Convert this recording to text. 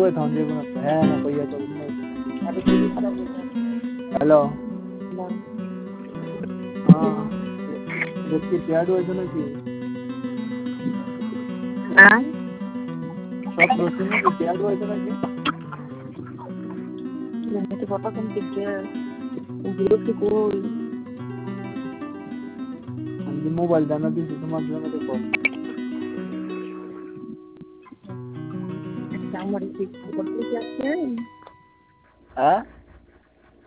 हुए था जे है ना कोई है तो हेलो हाँ जबकि तैयार हुए थे ना कि हाँ सब प्रोसेस में तैयार हुए थे ना कि मैंने तो पापा कम पिक किया जीरो की कोई हम मोबाइल दाना दी तो तुम्हारे में तो कॉल शाम वाली पिक करते क्या है हाँ